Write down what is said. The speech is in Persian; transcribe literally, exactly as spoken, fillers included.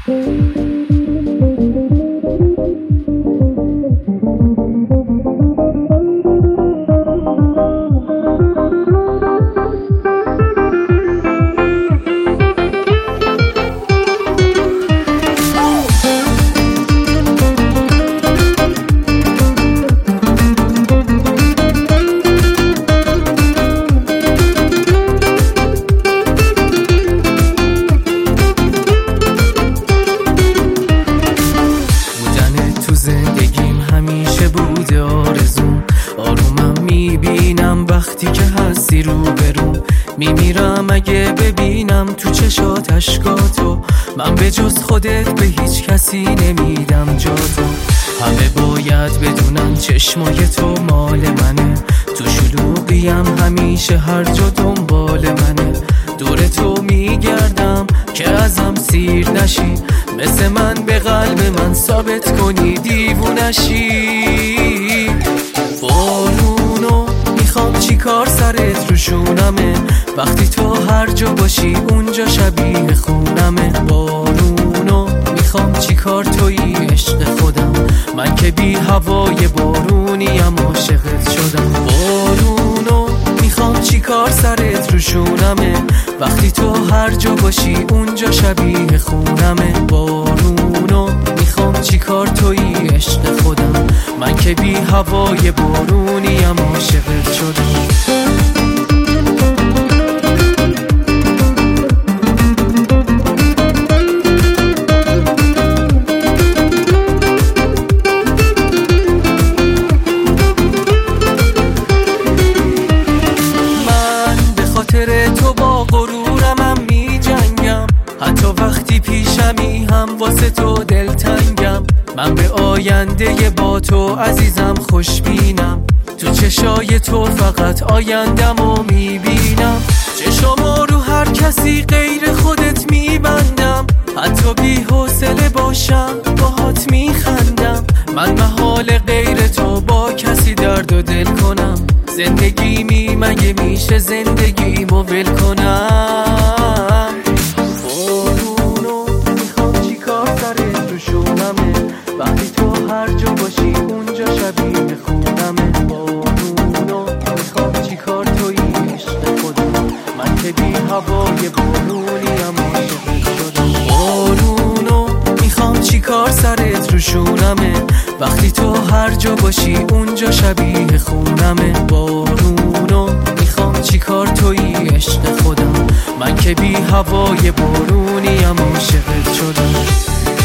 همیشه بوده آرزوم، آرومم میبینم وقتی که هستی رو برون. میمیرم اگه ببینم تو چشات اشکاتو، من به جز خودت به هیچ کسی نمیدم جاتو. همه باید بدونن چشمای تو مال منه، تو شلوغیم همیشه هر جا دنبال منه. دور تو میگردم که ازم سیر نشی، مثل من به قلب من ثابت کنی دیوونشی. بارونو میخوام چی کار سرت رو شونمه، وقتی تو هر جا باشی اونجا شبیه خونمه. بارونو میخوام چی کار تویی عشق خودم، من که بی هوای بارونیم عاشقت شدم. بارونو میخوام چی کار سرت رو شونمه، وقتی تو هر جا باشی اونجا شبیه خونمه. بارونو میخوام چی کار تویی عشق خودم، من که بی هوای بارونیم عاشقت شدم. تو با غرورمم می جنگم، حتی وقتی پیشمی هم واسه تو دلتنگم. من به آینده با تو عزیزم خوشبینم، تو چشای تو فقط آیندمو می بینم. چشامو رو هر کسی غیر خودت می بندم، حتی بی حوصله باشم باهات می خندم. من محال غیر تو با کسی درد و دل کنم، زندگی می مگه میشه زندگی مو ول کنم. بارونو میخوام چی کار سرت رو شونمه، وقتی تو هر جا باشی اونجا شبیه خونمه. بارونو میخوام چی کار تویی عشق خودم، من که بی هوای بارونیم عاشقت شدم. بارونو میخوام چی کار سرت رو شونمه، وقتی تو هر جا باشی اونجا شبیه خونمه. بارونو میخوام چی کار تویی عشق خودم، من که بی هوای بارونیم عاشقت شدم.